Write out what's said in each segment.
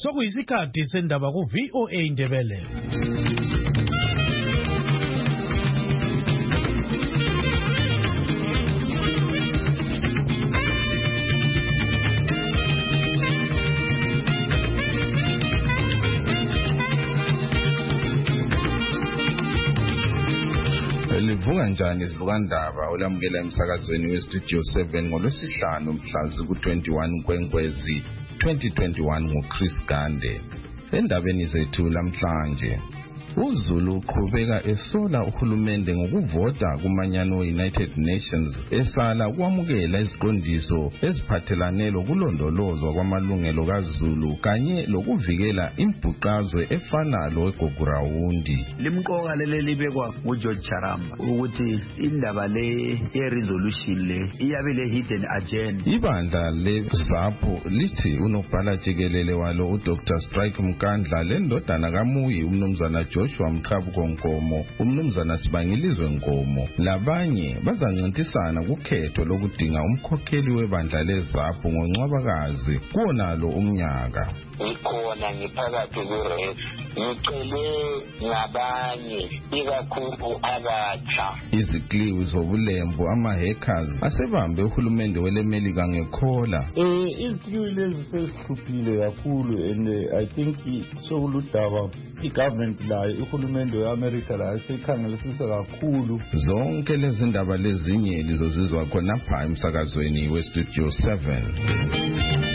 Sokuyisikhathi sendaba ku VOA Indebele. Livuka njani izivukandaba olamukela emsakazweni weStudio 7 ngolwesihlanu mhla ku-21 Nkwenkwezi 2021 nguChris Gande. Endabeni zethu lamhlanje, uZulu uqhubeka esola uhulumende ngokuvota kumanyano United Nations esala ukwamukela iziqondiso eziphathelane lokulondolozwa kwamalungelo kaZulu kanye lokuvikela imbhuqazwe efana loweGogurawundi. Limqoka leli libekwa nguGeorge Charamba ukuthi indaba le ye-resolution le iyabe le hidden agenda. Ibandla leZAPU lithi unobhala jikelele walo uDr. Strike Mkandla lendodana kaMuyi umnumzana Joshua Mqhabuko Nkomo, umnumzana Sibangilizwe Nkomo labanye bazancintisana kukhetho lokudinga umkhokheli webandla leZAPU ngoNcwabakazi kuwonalo umnyaka. Ikhona ngiphakathi kwe-race ngicele ngabanye ikakhulu abatsha. Izikliwi zobulembu ama-hackers asebambe uhulumende welemelika ngekhola. Izikliwi lezi sezihluphile kakhulu and I think sokuludaba i-government layo uhulumende we-America layo seyikhangelisisa kakhulu. Zonke lezi ndaba lezinye lizozizwa khonapha emsakazweni weStudio 7.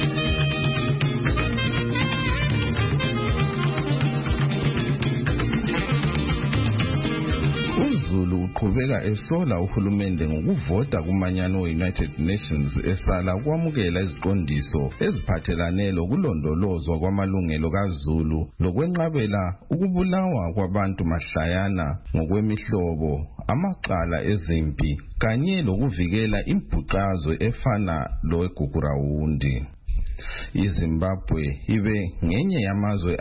uZulu uqhubeka esola uhulumende ngokuvota kumanyano United Nations esala ukwamukela iziqondiso eziphathelane lokulondolozwa kwamalungelo kaZulu lokwenqabela ukubulawa kwabantu mahlayana ngokwemihlobo, amacala ezimpi kanye lokuvikela imbhuqazwe efana loweGogurawundi. iZimbabwe ibe ngenye yamazwe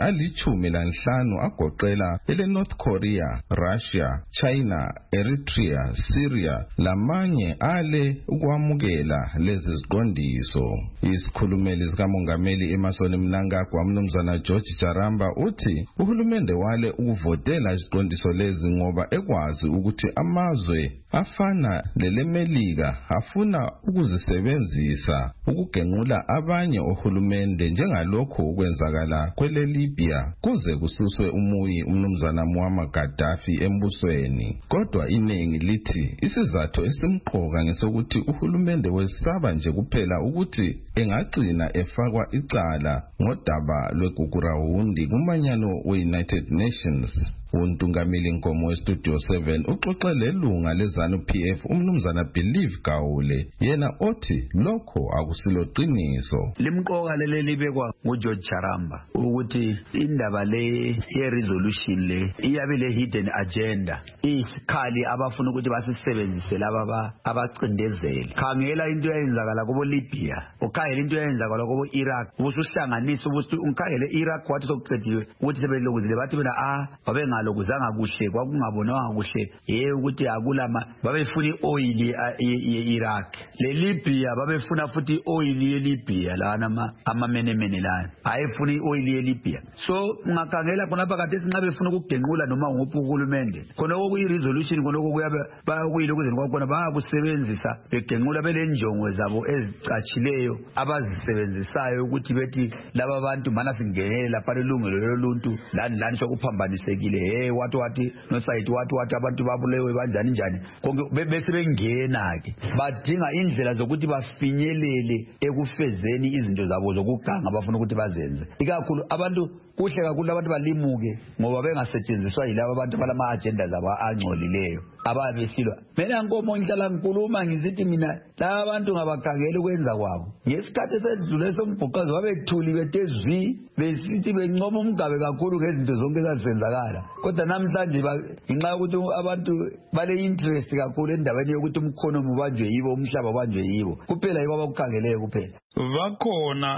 ali-15 agoqela ele-North Korea, Russia, China, Eritrea, Syria lamanye ale ukwamukela lezi ziqondiso. Isikhulumeli sikamongameli Emmerson Mnangagwa umnumzana George Charamba uthi uhulumende wale ukuvotela iziqondiso lezi ngoba ekwazi ukuthi amazwe afana lelemelika afuna ukuzisebenzisa ukugenqula abanye ohulumende njengalokho ukwenzakala kwele-Libya kuze kususwe umuyi umnumzana Muammar Gaddafi embusweni. Kodwa iningi lithi isizathu esimqoka ngesokuthi uhulumende wesaba nje kuphela ukuthi engagcina efakwa icala ngodaba lweGogurawundi kumanyano we-United Nations. Untungameli Nkomo weStudio 7 uxoxele lunga leZANU-PF umnumzana Believe Gawule yena othi lokho akusilo qiniso. Limqoka leli libekwa nguGeorge Charamba ukuthi indaba le ye-resolution le iyabe le hidden agenda, isikhali abafuna ukuthi basisebenzise laba abacindezeli. Khangela into eyenzakala kubo Libya, ukhangela into eyenzakala kubo Iraq, ubusuhlanganisa ukuthi unkhangele Iraq wathi sokuqediwe ukuthi sebelokuzile bathi bena babenga lokuzanga kuhle kwakungabonwanga kuhle ukuthi akulama babefuna ioil ye-Iraq, le Libya babefuna futhi ioil ye-Libya lana amamenemene lana ayefuna ioil ye-Libya. So ungakhangela khona phakathi esinqa befuna ukugenqula noma ngophi uhulumende khona okuyi-resolution khona okuyabe bayakuyile ukuzeni kwakhona bayakusebenzisa begenqula belenjongo zabo ezicatshileyo abazisebenzisayo ukuthi bethi laba bantu mana singenela lapha ilungelo loluntu lani sokuphambanisekile wathi noSayiti wathi abantu babulewe banjani njani konke bese bengena ke badinga indlela zokuthi bafinyelele ekufezeni izinto zabo zokuganga abafuna ukuthi bazenze. Ikakhulu abantu kuhle kakhulu abantu balimuke ngoba bengasetshenziswa yilabo abantu balama agenda zabo angcolileyo ababesilwa. Mina Nkomo ngihlala ngikhuluma ngizithi mina laba abantu ngabakhangela ukwenza kwabo ngesikhathi esedlule sombhuqazo babethuli betezwi besithi bencoma umgabe kakhulu ngezinto zonke ezazenzakala. Kodwa namhlanje inxa yokuthi abantu bale interest kakhulu endabeni yokuthi umkhonomi ubanjwe yibo, umhlaba ubanjwe yibo kuphela yibo abakukhangeleyo kuphela. Bakhona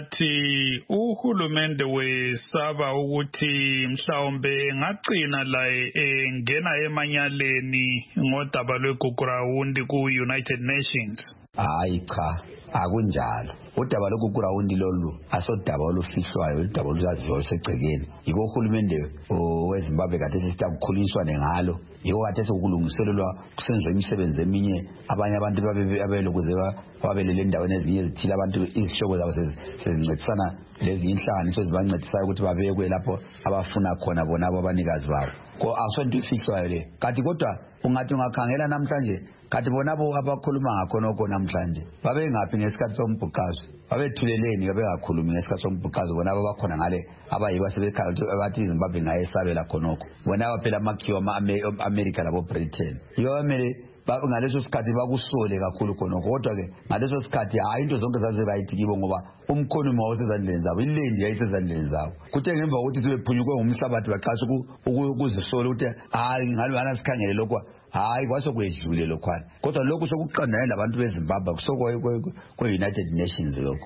abathi uhulumende wesaba ukuthi mhlawumbe engagcina laye engena emanyaleni ngodaba lweGogurawundi ku-United Nations. Hayi cha, akunjalo. Udaba lokugurawundi lolu asodaba olufihlwayo, udaba oluzaziwa olusegcekeni. Yiko uhulumende weZimbabwe kade sesitakukhulunyiswane ngalo. Yiko kade sokulungiselelwa kusenziwa imisebenzi eminye, abanye abantu babelokuze babelele endaweni ezinye ezithile, abantu izihlobo zabo sezincedisana lezi inhlanganiso zibancedisayo ukuthi babekwe lapho abafuna khona bona abanikazi babo. Ko asonto ifihlwayo le. Kanti kodwa ungathi ungakhangela namhlanje kanti bonabo abakhuluma ngakho namhlanje babengaphi ngesikhathi sombhuqazo, babethuleleni bengakhulumi ngesikhathi sombhuqazo, bonabo bakhona ngale abayiba sebekhala abathi iZimbabwe ngayesabela khonokho, bonabo phela amakhiwa ama-America labo Britain. Yomele ngaleso sikhathi bakusole kakhulu khonokho, kodwa ke ngaleso sikhathi hayi into zonke zaziright kibo ngoba umkhono wawusezandleni zabo, ilendi yayisezandleni zabo. Kuthe ngemva kokuthi sebephunyukwe ngumhlabathi baqasha ukuzisola ukuthi hayi ngalwana sikhangele lokho, hayi kwasokwedlule lokhwana. Kodwa lokho sokuqondana labantu beZimbabwe kwe-United Nations lokho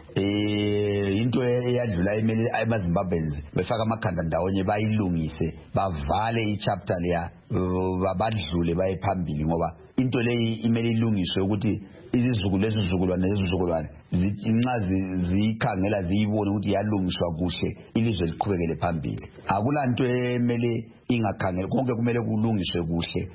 into eyadlula imele amaZimbabweans befaka amakhanda ndawonye bayilungise, bavale ichapter leya, badlule baye phambili, ngoba into leyi imele ilungiswe ukuthi izizukulwane nxa ziyikhangela ziyibone ukuthi yalungiswa kuhle, ilizwe liqhubekele phambili. Akulanto emele ingakhangela, konke kumele kulungiswe kuhle.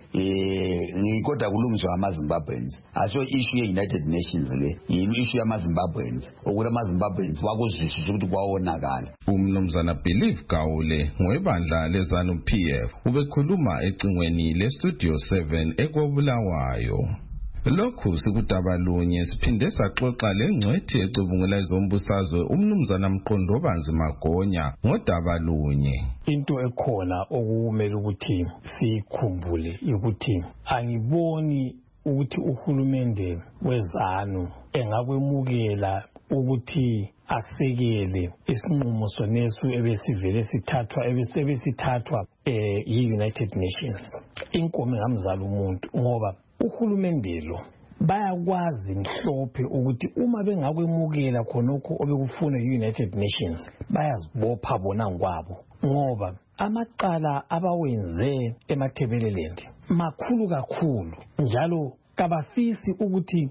Kodwa kulungiswa amaZimbabweans. Aso issue ye-United Nations le, issue yamaZimbabweans, ukuthi amaZimbabweans bakuzwisisa ukuthi kwawonakala. Umnumzana Believe Gawule ngwebandla lezanu PF ubekhuluma ecingweni le-Studio 7 eKobulawayo. Lokhu sikudabalunye siphinde saxoxa lengcwethi ecubungula izombusazwe umnumzana Mqondobanzi Magonya ngodabalunye. Into ekhona okumele ukuthi sikhumbule ukuthi angiboni ukuthi uhulumende wezanu engakwemukela ukuthi asekele isinqumo sonesu ebesivele sithathwa yi-United Nations. Inkomo ngamzala umuntu ngoba uhulumende lo bayakwazi mhlophe ukuthi uma bengakwemukela khonokho obekufuna yi-United Nations bayazibopha bona ngokwabo, ngoba amacala abawenze eMathebeleland makhulu kakhulu, njalo kabafisi ukuthi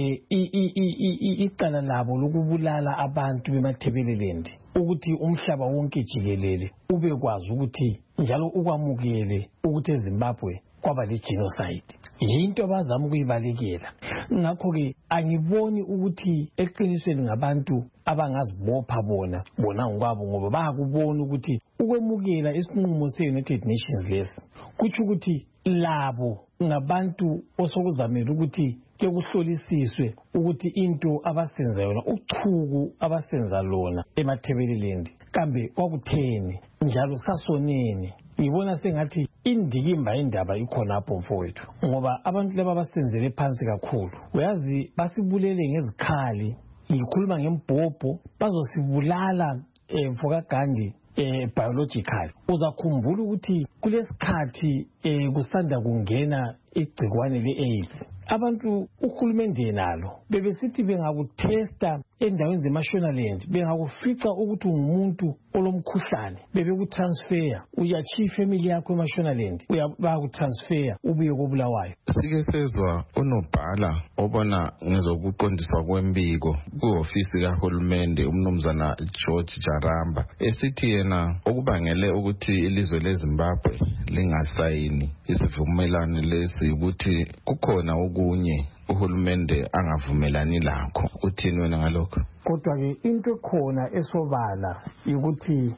icala labo lokubulala abantu beMathebeleland ukuthi umhlaba wonke jikelele ubekwazi ukuthi njalo ukwamukele ukuthi eZimbabwe kwaba le-genocide. Yinto abazama ukuyibalekela. Ngakho-ke angiboni ukuthi eqinisweni ngabantu abangazibopha bona ngokwabo, ngoba bayakubona ukuthi ukwemukela isinqumo se-United Nations lesi kutsho ukuthi labo ngabantu osokuzamela ukuthi ke kuhlolisiswe ukuthi into abasenza yona, uchuku abasenza lona eMathebeleland kambe kwakutheni njalo sasoneni. Ngibona sengathi indikimba indaba ikhonapho mfowethu, ngoba abantu laba basenzele phansi kakhulu. Uyazi basibulele ngezikhali, ngikhuluma ngembhobho, bazosibulala mfoka Gandhi biological. Uzakhumbula ukuthi kulesikhathi kusanda kungena igcikwane le-AIDS, abantu uhulumende nalo bebesithi bengakutesta endaweni zeMashonaland, bengakufica ukuthi umuntu olomkhuhlane bebekutransfer, uyachiya ifamily yakho eMashonaland, bayakutransfer ubuye koBulawayo. Sike sezwa unobhala obona ngezokuqondiswa kwembiko ku-ofisi kahulumende umnumzana George Jaramba esithi yena okubangele ukuthi ilizwe leZimbabwe lingasayini isivumelwano lesi ukuthi kukhona okunye uhulumende angavumelani lakho. Uthini wena ngalokho? Kodwa-ke into ekhona esobala ukuthi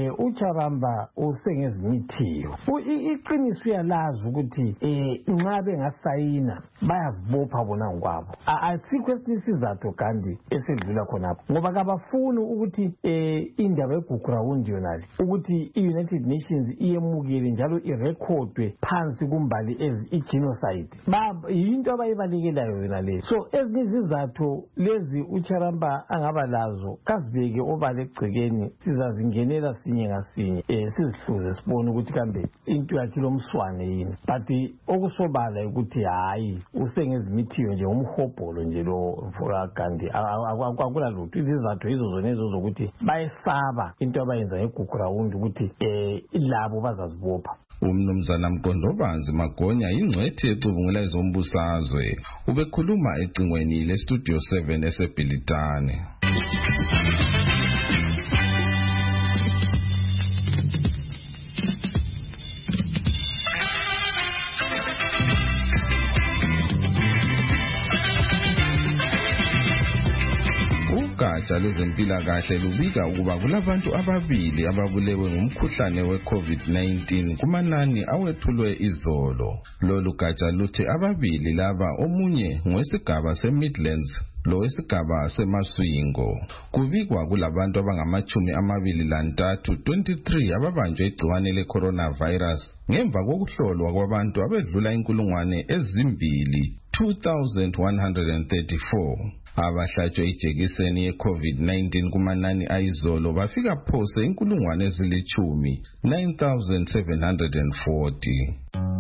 uJaramba usengezimithiyo. Iqiniso uyalazi ukuthi nxa bengasayina bayazibopha bona ngokwabo. Asikho esinye isizathu kandi esedlula khonapho, ngoba kabafuni ukuthi indaba yegugurawundi yonale ukuthi i-United Nations iyemukele njalo irekhodwe phansi kumbali i-genocide. Yinto abayibalekelayo yona leyo. So ezinye izizathu lezi uJaramba angaba lazo kasibeke obala egcekeni, sizazingenela sinye ngasinye sizihluze sibone ukuthi kambe into yakhe lomswane yini. But okusobala ukuthi hayi usengezimithiyo nje umhobholo nje lo mfoka Gandhi, akula lutho. Izizathu hizo zonezo zokuthi bayesaba into abayenza ngegugurawundi ukuthi labo bazazibopha. Umnumzana Mkondobanzi Magonya ingcwethi ecubungula ezombusazwe ubekhuluma ecingweni leStudio 7 eseBhilitane. Ugatsha lwezempilakahle lubika ukuba kulabantu ababili ababulewe ngumkhuhlane we-COVID-19 kumanani awethulwe izolo. Lolu gatsha luthi ababili laba omunye ngowesigaba seMidlands lo wesigaba seMaswingo. Kubikwa kulabantu abangama-23 23 ababanjwe igciwane le-coronavirus ngemva kokuhlolwa kwabantu abedlula 2,134. Abahlatshwe ijekiseni ye-COVID-19 kumanani ayizolo bafika phose 10,000 9,740.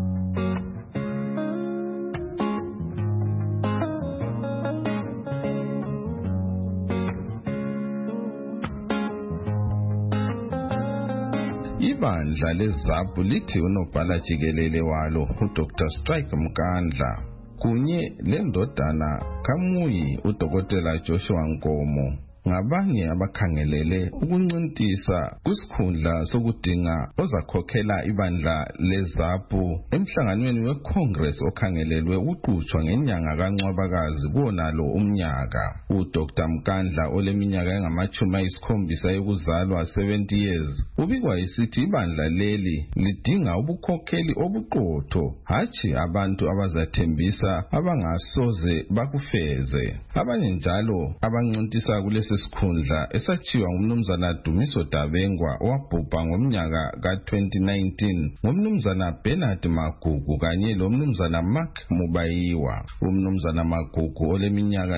Ibandla leZAPU lithi unobhala jikelele walo uDr Strike Mkandla kunye lendodana kaMuyi uDokotela Joshua Nkomo ngabanye abakhangelele ukuncintisa kwisikhundla sokudinga ozakhokhela ibandla leZAPU emhlanganweni weCongress okhangelelwe uqhutshwa ngenyanga kaNcwabakazi kuonalo umnyaka. uDr Mkandla oleminyaka engama-70 yokuzalwa 70 years ubikwa isithi ibandla leli lidinga ubukhokheli obuqotho hatshi abantu abazathembisa abangasoze bakufeze. Abanye njalo abancintisa kulesi sikhundla esachiwa ngumnumzana Dumiso Dabengwa owabhubha ngomnyaka ka-2019 ngumnumzana Bernard Magugu kanye lomnumzana Mark Mubayiwa. Umnumzana Magugu oleminyaka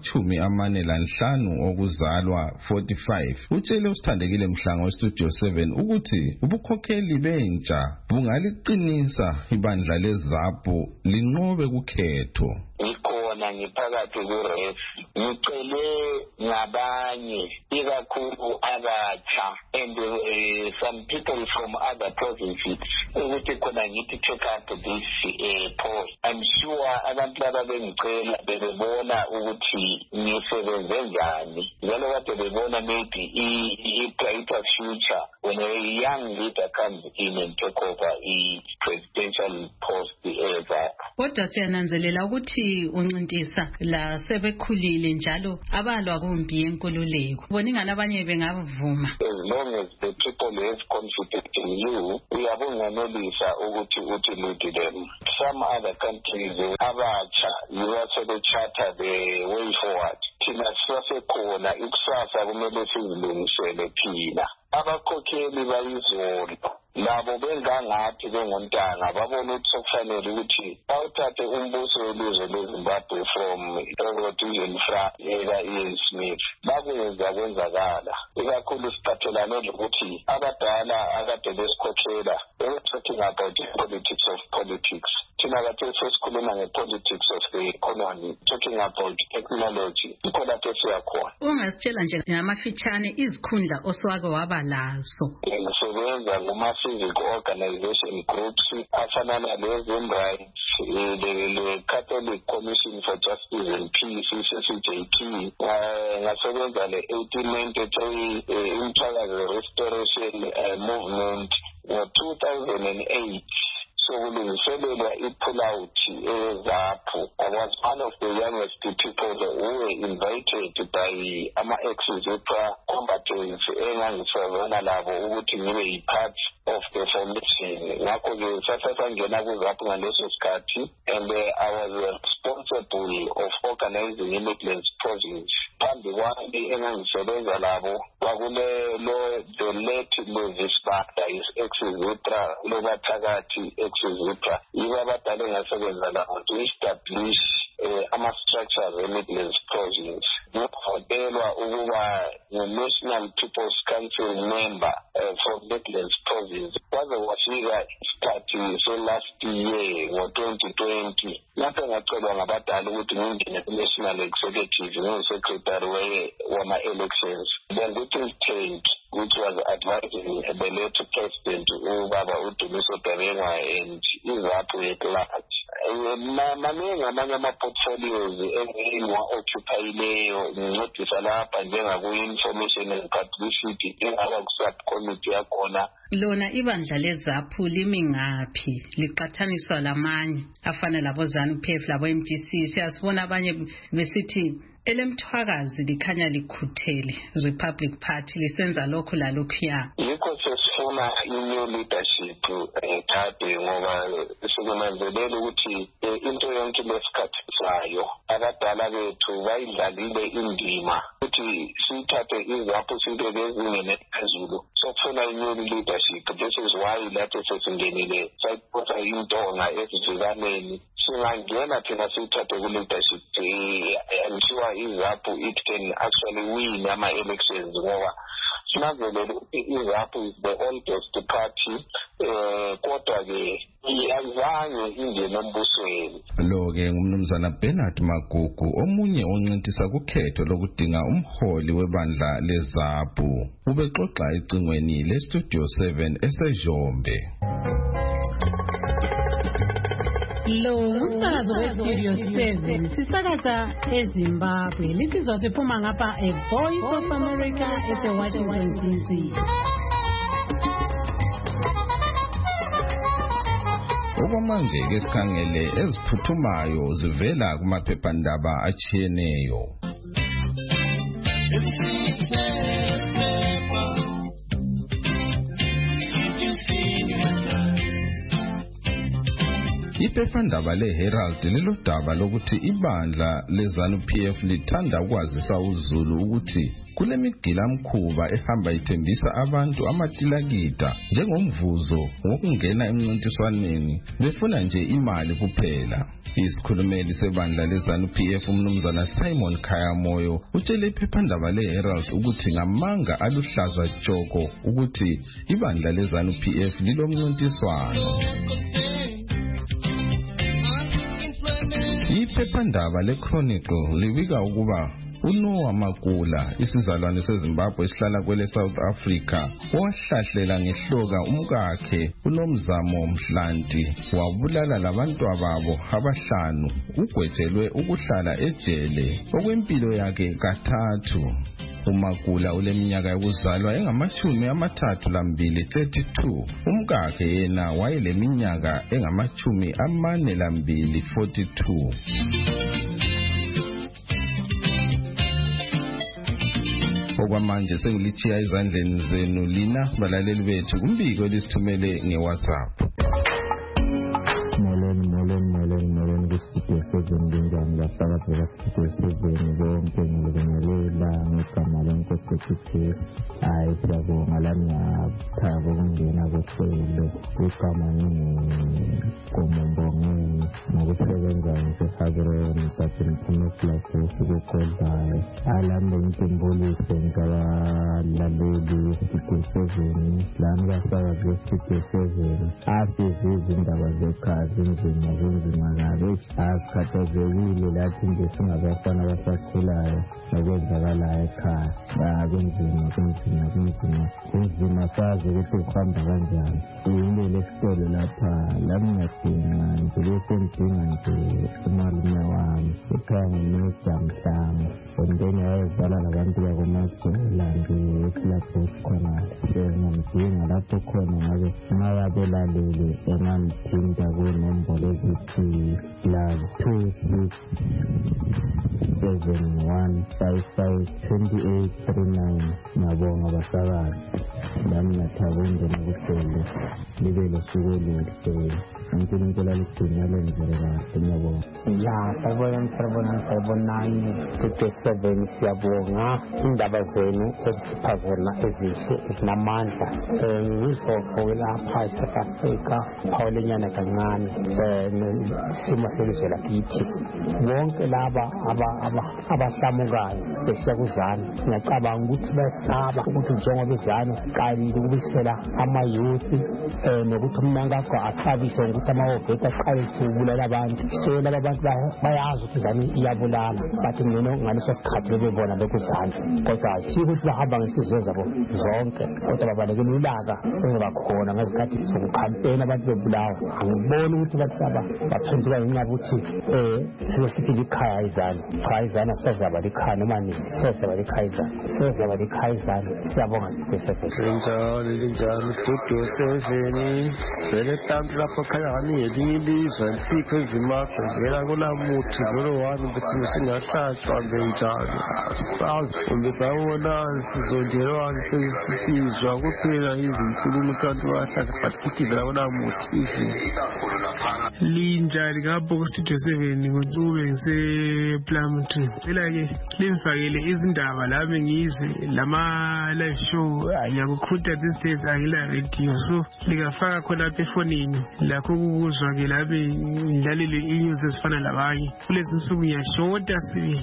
engama-45 okuzalwa 45 utshele usithandekile Mhlango weStudio 7 ukuthi ubukhokheli bentsha bungaliqinisa ibandla leZAPU linqobe kukhetho. Ikhona ngiphakathi kweREF ngicele ngabanye ikakhulu abatsha and some people from other provinces ukuthi khona ngithi take up this post. I'm sure abantu laba bengicela bebona ukuthi ngisebenze njani njalo kade bebona maybe i-brighter future when a young leader comes in and take over i-presidential post ever. Kodwa siyananzelela ukuthi uncintisa la sebekhulile njalo abalwa kumbi yenkululeko. Boningana abanye bengavuma. As long as the people have confidence in you, uyabunganelisa ukuthi lead them. Some other countries abatsha yiwasebe charter the way forward. Thina sisasekhona ikusasa kumele sizilungisele thina. Abakhokheli bayizolo labo bengangathi bengontanga babona ukuthi sokufanele ukuthi bawuthathe umbuso welizwe leZimbabwe from Ian Smith bakwenza kwenzakala ikakhulu siphathelane lokuthi abadala akade besikhokhela talking about the politics of politics. Thina kade sesikhuluma nge-politics of the economy, talking about technology. Ikho lapho siyakhona. Ungasitshela nje ngamafitshane izikhundla oswake waba lazo. Ngisebenza nguma-civic organization groups afana nale-Zim Rights, the Catholic Commission for Justice and Peace, CCJP. Ngasebenza le-1893 Umthakazi Restoration Movement ngo-2008. So kulungiselelwa i-pull-out eZAPU. I was one of the youngest people who were invited by ama-ex-ZAPU combatants engangisebenzana labo ukuthi ngibe yi-part of the formation. Ngakho-ke sasangena kuZAPU ngaleso sikhathi and I was responsible of organizing i-Midlands Province. Phambi kwami engangisebenza labo kwakule the late Lovis Bada is ex-ZAPU lobathakathi ex-ZAPU. Yibo abadala engasebenza labo to establish ama-structures e-Midlands Province. Ngikhodelwa ukuba nge-National People's Council member from Midlands Province. Kwaze wafika isikhathi last year ngo-2020 lapho ngacelwa ngabadala ukuthi ngingene ku-National Executive ngingu-secretary wama-elections. Then ukuthi ngithengi which was advising the late President Ubaba Udumiso Dabengwa and iZAPU at large. Maningi amanye ama-portfolios engiwa-occupayileyo ngincedisa lapha njengaku-information and publicity engaba ku-subcommittee yakhona. Lona ibandla leZAPU limi ngaphi liqathaniswa lamanye afana labo ZANU-PF labo MDC? Siyasibona abanye besithi elemthwakazi likhanya likhuthele Republic Party lisenza lokhu lalokhuya. Yikho sesifuna i-new leadership Thabi ngoba sikunanzelela ukuthi into yonke lesikhathi sayo abadala bethu bayidlalile indima ukuthi sithathe iZAPU sibeke ezingeni eliphezulu. Sokufuna i-new leadership. This is why lapho sesingenile sayiphosa intonga ezijikaneni. Singangena thina sithathe ku-leadership. I'm sure iZAPU it can actually win ama-elections ngoba sinanzelele ukuthi iZAPU is the oldest party kodwa-ke iyazange ingene embusweni. Lo-ke ngumnumzana Bernard Magugu omunye oncintisa kukhetho lokudinga umholi webandla leZAPU. Ubexoxa ecingweni leStudio 7 eseJombe. Lo umsakazo weStudio 7 sisakaza eZimbabwe. Lisizwa siphuma ngapha eVoice of America eseWashington DC. Okwamanje-ke sikhangele eziphuthumayo zivela kumaphephandaba atshiyeneyo. Iphephandaba leHerald lilodaba lokuthi ibandla leZANU-PF lithanda ukwazisa uZulu ukuthi kulemigila-mkhuba ehamba ithembisa abantu amatilakita njengomvuzo wokungena emncintiswaneni befuna nje imali kuphela. Isikhulumeli sebandla leZANU-PF umnumzana Simon Khayamoyo utshele iphephandaba leHerald ukuthi ngamanga aluhlaza tshoko ukuthi ibandla leZANU-PF lilomncintiswano. Iphephandaba leChronicle libika ukuba uNoah Makula isizalwane seZimbabwe esihlala kwele South Africa wahlahlela ngehloka umkakhe uNomzamo Mhlanti wabulala labantwababo abahlanu ugwetshelwe ukuhlala ejele okwempilo yakhe kathathu. uMagula uleminyaka yokuzalwa engama-32 32. Umkakhe yena wayeleminyaka engama-42 42. Okwamanje sengilichiya ezandleni zenu lina balaleli bethu kumbiko elisithumele ngeWhatsApp. Molweni kuStudio 7 njani lasakazela Studio 7 bonke ngibingelela ngegama lenkosi uJesu. Hayi siyabonga lami ngathaba ukungena kwehlelo igama ngomongweni nokusebenza ngisefazereni but ngiphumehlase sikukodlayo alambe intimbuliso ngabalaleli Studio 7 lami basakaze Studio 7 asizizi indaba zekhazi nzima kabi akhathazekile lathi nje singabafana abasakhulayo nokwenzakalayo ekhaya kunzima sazi ukuthi kuhamba kanjani yile lesikole lapha lami ngadinga nje besendinga nje umalume wami ekhaya nginejamhlanga ondeni wayezala labantu bakomajola ngeklabhu esikhona ngamdinga lapho khona ngabe ngayabelalele engangithinta kunombolo ezithi +267155839 ngabonga basakazi lami ngathaba ukungena kuhlelo libe losuku oluhle uNkulunkulu aligcine alenzele kahle ngiyabonga. Sawubona Studio 7 siyabonga indaba zenu ezipha zona ezihle ezinamandla ngizofuna lapha eSouth Africa phawulenyana kancane simo selizwe lakithi bonke laba abahlamukayo besiya kuzana ngiyacabanga ukuthi basaba ukuthi njengoba izana kalile ukubisela amayouth nokuthi uMnangagwa asabise ukuthi amahhovisi aqale ukubulala abantu. So laba bantu bayazi ukuthi izane iyabulala, bathi ngeno ngaleso sikhathi bebona lokhu izane, kodwa asiyo ukuthi bahamba ngesizwe zabo zonke, kodwa babalekela ulaka engaba khona ngezikhathi zokukhampena abantu bebulawa. Angiboni ukuthi bathaba baphenduka ngenxa yokuthi sithi likhaya izane, cha izane asizaba likhaya noma nini, sizaba likhaya izane, sizaba likhaya izane. Siyabonga linjalo Studio 7 vele tanto lapho khaya ngani yelilizwe lisikho izimakho ngela kunamuthi vele wami ukuthi singahlatshwa benjalo sazi kumbe sawona sizondelwana sesizwa kuphela izinkulumo kanti wahlala but futhi vele kunamuthi linjalo ngapho ku Studio 7 ngoCube ngisePlumtree cela ke limfakele izindaba lami ngizwe lama live show yakukhutha these days angila radio, so likafaka khona lapha efonini lakho ukuzwa ke labe ngidlalile inews ezifana labanye kulezi nsuku ngiyashota sibi.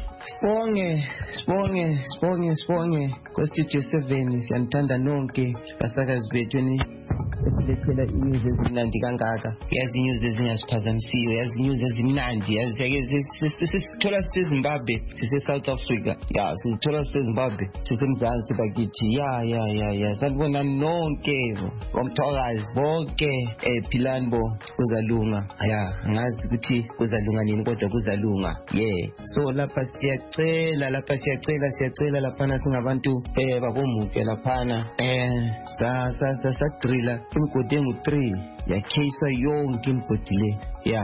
Sibonge ku Studio 7 siyanthanda nonke basakazi bethu esilethela inews ezimnandi kangaka, yazi inews ezingasiphazamisiyo, yazi inews ezimnandi, yazi sisithola siseZimbabwe sise-South Africa, ya sisithola siseZimbabwe sisemzansi bakithi, ya sanibona nonke omthakazi bonke Philanbo kuzalunga, ya ngazi ukuthi kuzalunga nini kodwa kuzalunga, so lapha siyacela laphana singabantu bakomuke laphana sadrilla imigodi engu-3 yakheyiswa yonke imigodi le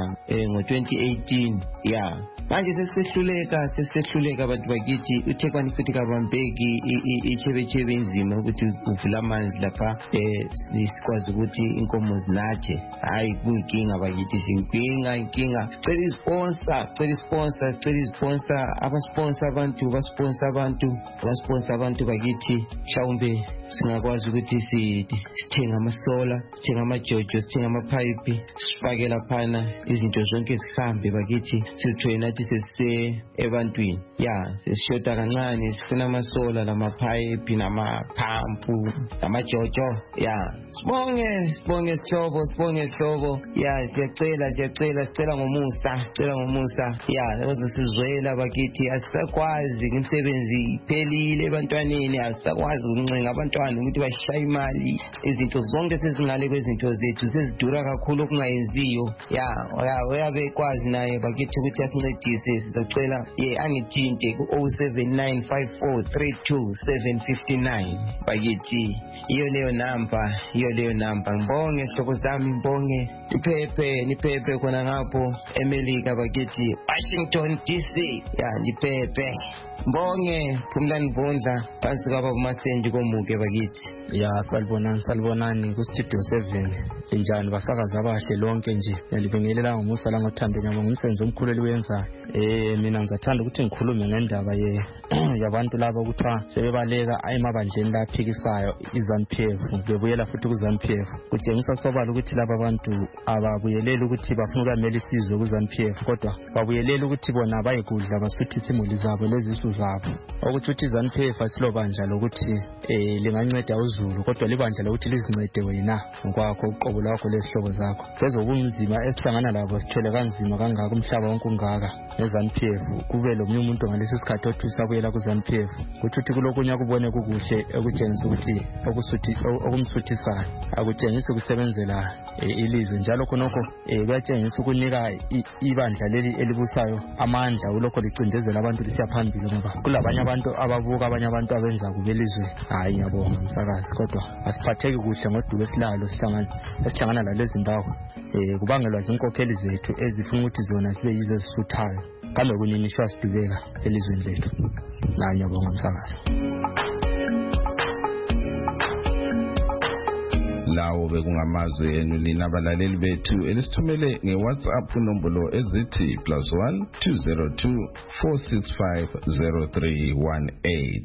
ngo-2018 manje sesisehluleka abantu bakithi uThekwani futhi kabambeki ichebechebe inzima ukuthi uvula amanzi lapha sikwazi ukuthi inkomo zinathe. Hayi kunkinga bakithi, inkinga sicela isponsor abasponsor abantu bakithi, mhlawumbe singakwazi ukuthi sithenga amasola, sithenga amajojo, sithenga amapipe, sifake laphana izinto zonke zihambe bakithi, sithole nathi sesise ebantwini. Sesishota kancane, sifuna amasola lamapipe namaphampu namajojo. Sibonge sihlobo. Siyacela ngomusa. Sizwela bakithi, asisakwazi imisebenzi iphelile ebantwaneni, asisakwazi ukuncenga abantwana ukuthi bashaya imali. Izinto zonke sezingale kwezinto zethu sezidura kakhulu okungayenziyo. Uyabekwazi naye bakithi ukuthi asincedise, sizocela angithinte ku 0795432759 bakithi. Iyo leyo namba. Ngibonge hlobo zami, ngibonge niphephe khona ngapho eMelika bakithi, Washington DC. Niphephe. Mbonge Phumlani Mvundla phansi kwaba Masendi komuke bakithi. Salibonani ku Studio 7. Linjani basakazi abahle lonke nje. Ngibingelela ngomusa la ngothando nyama ngumsebenzi omkhulu eliwenza. Mina ngizathanda ukuthi ngikhulume ngendaba yabantu laba ukuthiwa sebebaleka emabandleni laphikisayo iZANU-PF, bebuyela futhi kuZANU-PF. Kutshengisa sobala ukuthi laba abantu ababuyeleli ukuthi bafuna ukumela isizwe kuZANU-PF, kodwa babuyeleli ukuthi bona bayekudla basuthisa imuli zabo lezisu zabo. Ukuthi iZANU-PF asilobandla lokuthi linganceda uZulu, kodwa libandla lokuthi lizincede wena ngokwakho uqobo lwakho lesihlobo zakho. Bezobunzima esihlangana labo sithele kanzima kangaka umhlaba wonke ungaka neZANU-PF, kube lo umuntu ngalesi sikhathi othi usabuyela kuZANU-PF, ukuthi kulokunya kubone kukuhle ekutshengisa ukuthi okumsuthisayo akutshengisi kusebenzela ilizwe, njalo khonokho kuyatshengisa ukunika ibandla leli elibusayo amandla ulokho licindezela abantu lisiya phambili, ngoba kulabanye abantu ababuka abanye abantu abenza kubelizwe. Hayi ngiyabonga msakazi, kodwa asiphatheki kuhle ngodubo esilalo esihlangana lalezi ndawo, kubangelwa zinkokheli zethu ezifuna ukuthi zona sibe yizo ezisuthayo, kambe kunini siyasidubeka elizweni lethu. Ngiyabonga msakazi. Lawo bekungamazwe enu lina abalaleli bethu elisithumele ngeWhatsApp inombolo ezithi +1 202 465 0318.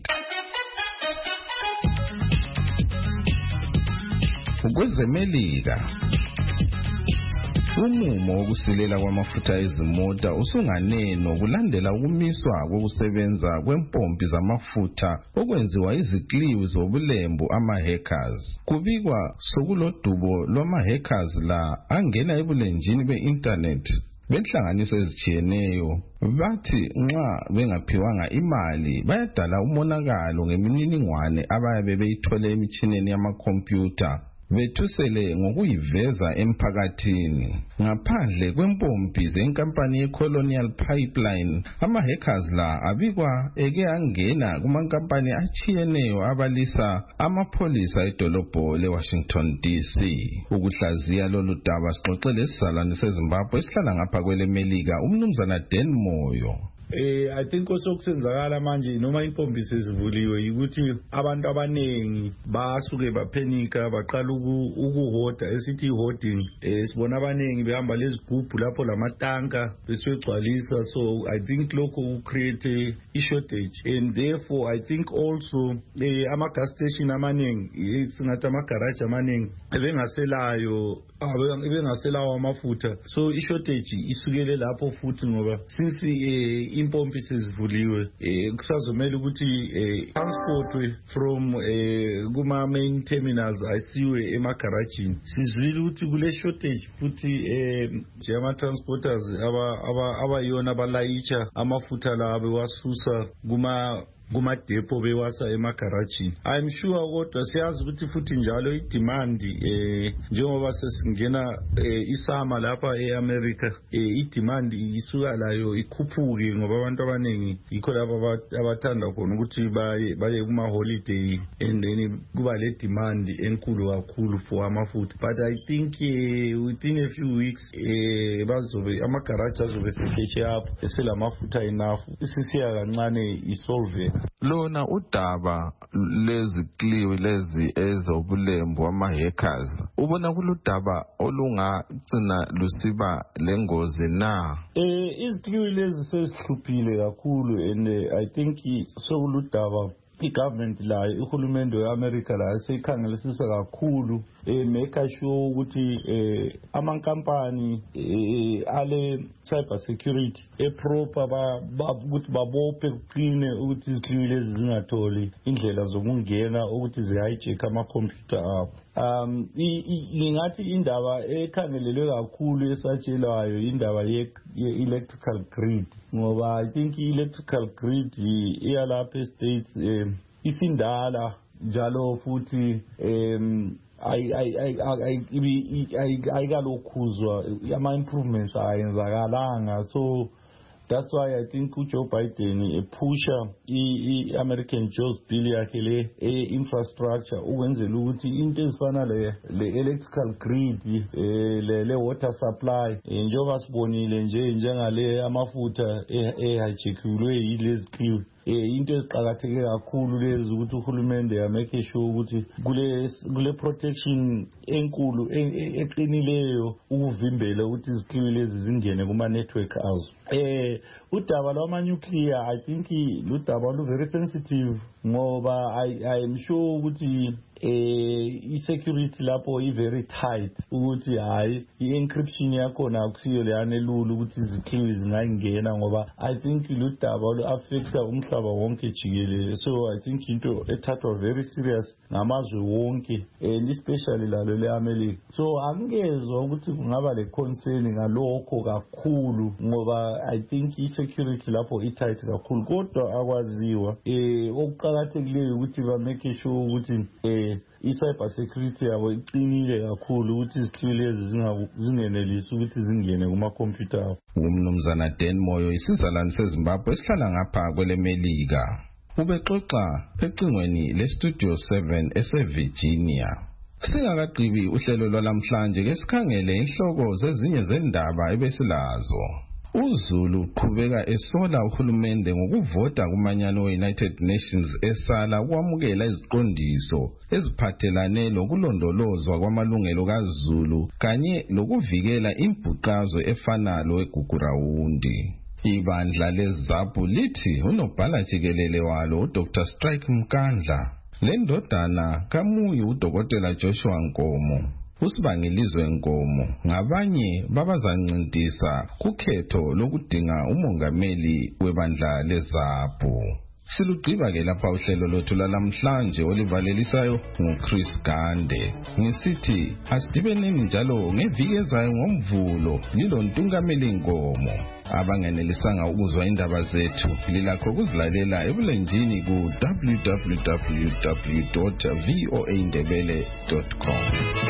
Ukwezemelika Umumo wokusilela kwamafutha ezimota usunganeno kulandela ukumiswa kokusebenza kwempompi zamafutha okwenziwa izikliwi zobulembu ama-hackers. Kubikwa sokulodubo lwama-hackers la angena ebulenjini be-internet benhlanganiso ezitshiyeneyo. Bathi nxa bengaphiwanga imali bayadala umonakalo ngemininingwane abayabe beyithole emitshineni yamakhompyutha bethusele ngokuyiveza emphakathini. Ngaphandle kwempompi zenkampani ye-Colonial Pipeline, ama-hackers la abikwa eke angena kumankampani atshiyeneyo abalisa amapholisa edolobho le-Washington DC. Ukuhlaziya lolu daba sixoxe lesizalwane seZimbabwe esihlala ngapha kwelemelika, umnumzana Dan Moyo. I think osokusenzakala manje noma impompi sezivuliwe ukuthi abantu abanengi basuke baphenika baqala ukuhoda esithi hoarding. Sibona abanengi behamba lezigubhu lapho lamatanka besegcwalisa, so I think lokho create a shortage, and therefore I think also ama gas station amaningi singathi ama garage amaningi ebengaselayo amafutha, so i shortage isukele lapho futhi ngoba since impompi sezivuliwe kusazomela ukuthi transportwe from kuma main terminals ayisiwe emagarajini. Sizwile ukuthi kule shortage futhi ama transporters abayona abalayitsha amafutha la bewasusa kumadepo bewasa emagarajini. I'm sure kodwa siyazi ukuthi futhi njalo idemand njengoba sesingena isama lapha eAmerica idemand isuka layo ikhuphuke ngoba abantu abaningi yikho laba abathanda khona ukuthi baye kuma holiday, and then kuba le demand enkulu kakhulu for amafutha. But I think within a few weeks bazobe amagaraji azobe sekeshe up eselamafutha enough isisiya kancane isolve. Lona udaba lezikliwi lezi ezobulembu ama-hackers ubona kuludaba olungagcina lusiba lengozi na? Izikliwi lezi sezihluphile kakhulu, and I think sokuludaba i-government layo uhulumende we-America layo seyikhangelisisa kakhulu make sure ukuthi amankampani ale cyber security proper ukuthi babophe kuqine ukuthi izikliwi lezi zingatholi indlela zokungena ukuthi zihijack amakhompyutha abo. Ngingathi indaba ekhangelelwe kakhulu esatshelwayo indaba ye-electrical grid, ngoba I think i-electrical grid iyalapha estates isindala njalo futhi ayikalokhuzwa ama-improvements ayenzakalanga, so that's why I think Joe Biden pusha i-American Jobs Bill yakhe le infrastructure ukwenzela ukuthi into ezifana le electrical grid le water supply njengoba sibonile njengale amafutha ehijackiwe yilezi cliff into eziqhakatheke kakhulu lezi ukuthi uhulumende yamake sure ukuthi kule protection enkulu eqinileyo ukuvimbela ukuthi izikliwi lezi zingene kuma network azo. Udaba lwama nuclear I think ludaba lu very sensitive ngoba I am sure ukuthi i-security lapho i-very tight ukuthi hayi i-encryption yakhona akusiyo leyane lula ukuthi izikliwi zingayingena, ngoba I think ludaba lu-affecta umhlaba wonke jikelele, so I think into ethathwa very serious ngamazwe wonke and especially lalo le-America. So angezwa ukuthi kungaba le concern ngalokho kakhulu ngoba I think i-security lapho i-tight kakhulu, kodwa akwaziwa okuqakathekileyo ukuthi ba-make sure ukuthi i-cyber security yabo iqinile kakhulu ukuthi izikliwi lezi zingenelisi ukuthi zingene kumakhompyutha abo. Umnumzana Dan Moyo, isizalwane seZimbabwe esihlala ngapha kwelemelika, ubexoxa ecingweni le-Studio 7 eseVirginia. Singakaqhibi uhlelo lwalamhlanje ke sikhangele inhloko zezinye zendaba ebesilazo. uZulu uqhubeka esola uhulumende ngokuvota kumanyano we-United Nations esala ukwamukela iziqondiso eziphathelane lokulondolozwa kwamalungelo kaZulu kanye lokuvikela imbhuqazo efana loweGugurawundi. Ibandla leZAPU lithi unobhala jikelele walo uDr Strike Mkandla lendodana kamuyi uDokotela Joshua Nkomo uSibangilizwe Nkomo ngabanye babazancintisa kukhetho lokudinga umongameli webandla leZAPHU. Silugqiba ke lapha uhlelo lothu lalamhlanje olivalelisayo nguChris Gande. Ngisithi asidibeneni njalo ngeviki ezayo ngoMvulo lilontungameli Nkomo. Abangenelisanga ukuzwa indaba zethu lilakho kuzilalela ebulenjini ku www.voaindebele.com.